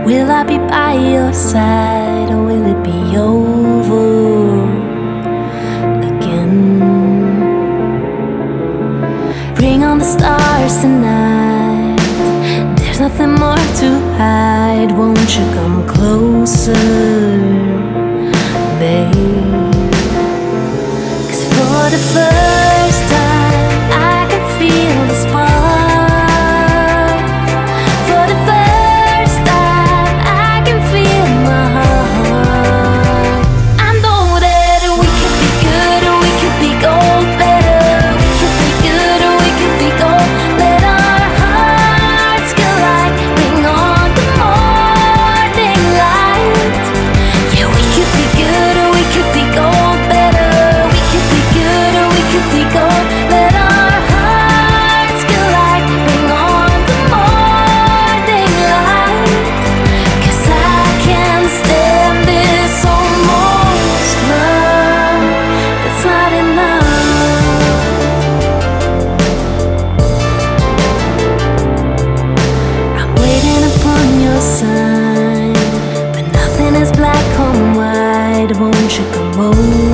Will I be by your side, or will it be over again? Bring on the stars tonight. There's nothing more to hide. Won't you come closer, babe? 'Cause for the first time I can feel the spark. For the first time I can feel my heart. I know that we could be good or we could be gold better. We could be good or we could be gold. Let our hearts collide. Bring on the morning light. Yeah, we could be good or we could be gold better. We could be good or we could be gold. Let our hearts collide. Bring on the morning light. 'Cause I can't stand this almost love that's not enough. I'm waiting upon your sign, but nothing is black on white. Won't you come over?